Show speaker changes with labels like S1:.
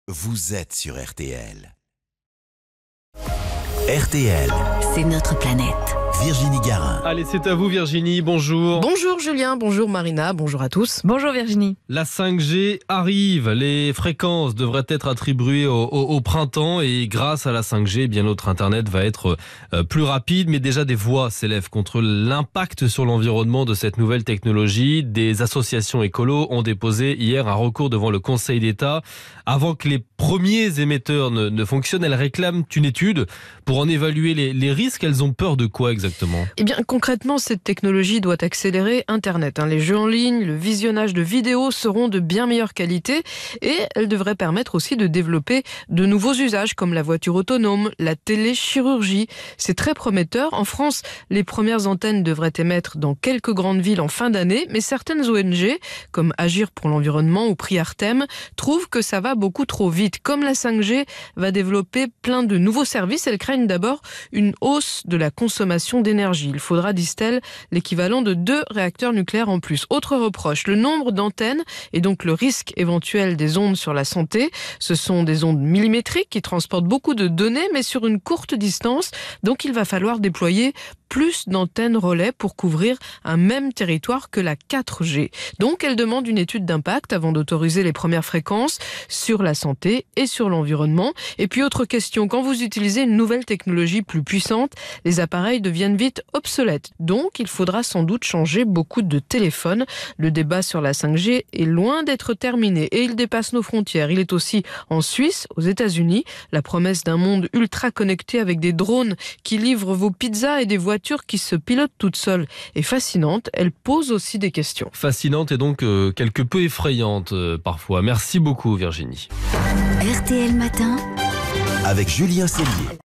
S1: vous êtes sur RTL. RTL,
S2: c'est notre planète.
S1: Virginie Garin.
S3: Allez, c'est à vous Virginie, bonjour.
S4: Bonjour Julien, bonjour Marina, bonjour à tous.
S2: Bonjour Virginie.
S3: La 5G arrive, les fréquences devraient être attribuées au printemps et grâce à la 5G, eh bien notre Internet va être plus rapide, mais déjà des voix s'élèvent contre l'impact sur l'environnement de cette nouvelle technologie. Des associations écolos ont déposé hier un recours devant le Conseil d'État. Avant que les premiers émetteurs ne fonctionnent, elles réclament une étude pour en évaluer les risques. Elles ont peur de quoi exactement ?
S4: Eh bien, concrètement, cette technologie doit accélérer Internet. Les jeux en ligne, le visionnage de vidéos seront de bien meilleure qualité et elle devrait permettre aussi de développer de nouveaux usages comme la voiture autonome, la téléchirurgie. C'est très prometteur. En France, les premières antennes devraient émettre dans quelques grandes villes en fin d'année, mais certaines ONG, comme Agir pour l'environnement ou Prix Artem, trouvent que ça va beaucoup trop vite. Comme la 5G va développer plein de nouveaux services, elles craignent d'abord une hausse de la consommation d'énergie. Il faudra, disent-elles, l'équivalent de 2 réacteurs nucléaires en plus. Autre reproche, le nombre d'antennes et donc le risque éventuel des ondes sur la santé. Ce sont des ondes millimétriques qui transportent beaucoup de données, mais sur une courte distance. Donc il va falloir déployer plus d'antennes relais pour couvrir un même territoire que la 4G. Donc elle demande une étude d'impact avant d'autoriser les premières fréquences sur la santé et sur l'environnement. Et puis autre question, quand vous utilisez une nouvelle technologie plus puissante, les appareils deviennent vite obsolètes. Donc il faudra sans doute changer beaucoup de téléphones. Le débat sur la 5G est loin d'être terminé et il dépasse nos frontières. Il est aussi en Suisse, aux États-Unis. La promesse d'un monde ultra connecté avec des drones qui livrent vos pizzas et des voitures qui se pilotent toutes seules est fascinante. Elle pose aussi des questions.
S3: Fascinante et donc quelque peu effrayante parfois. Merci beaucoup Virginie.
S2: RTL Matin
S1: Avec Julien Cellier.